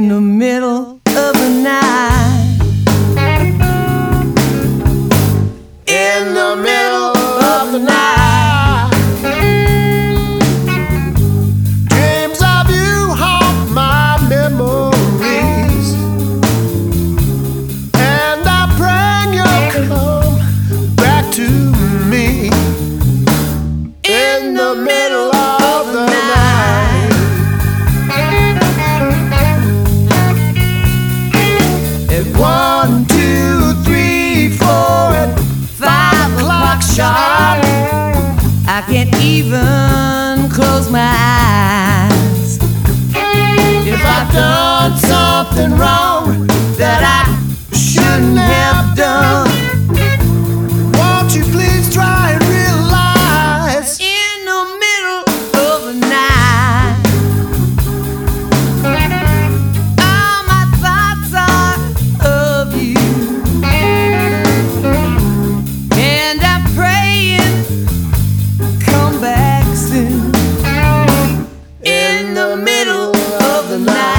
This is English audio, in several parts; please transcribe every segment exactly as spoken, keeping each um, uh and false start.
in the middle of the night. In the middle of the night, dreams of you haunt my memories, and I pray you'll come back to me. In the middle of the night, at one, two, three, four, at five o'clock sharp, I can't even close my eyes. If I've done something wrong that I shouldn't have done, won't you please try and realize? in the middle of the night, all my thoughts are of you, and I'm praying come back soon. In the middle of the night.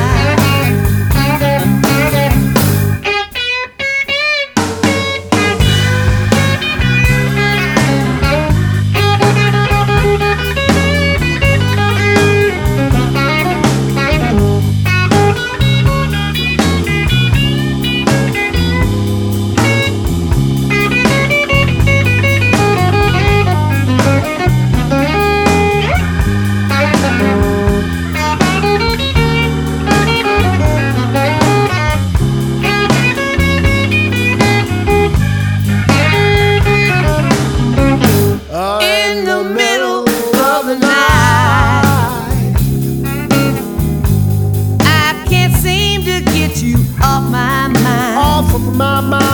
In the middle of the night, I can't seem to get you off my mind. Off of my mind.